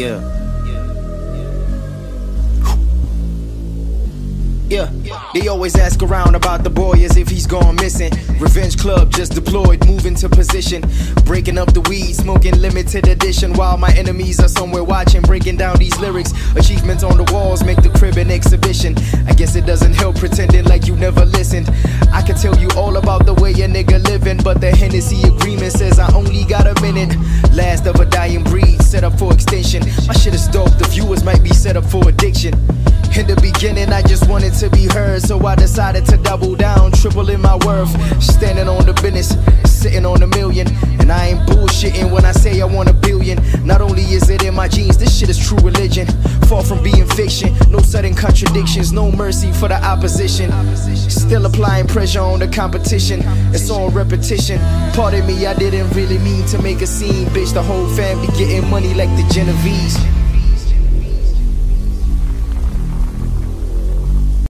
Yeah, they always ask around about the boy as if he's gone missing. Revenge Club just deployed, moving to position. Breaking up the weed, smoking limited edition. While my enemies are somewhere watching, breaking down these lyrics. Achievements on the walls make the crib an exhibition. I guess it doesn't help pretending like you never listened. I can tell you all about the way a nigga living, but the Hennessy agreement says I only got a minute. Last of a dying breed, set up for extinction. My shit is dope, the viewers might be set up for addiction. In the beginning I just wanted to be heard, so I decided to double down, tripling my worth. Standing on the business, sitting on a million. And I ain't bullshitting when I say I want a billion. Not only is it in my genes, this shit is true religion. Far from being fiction, no sudden contradictions, no mercy for the opposition. Still applying pressure on the competition, it's on repetition. Pardon me, I didn't really mean to make a scene, bitch. The whole family getting money like the Genovese.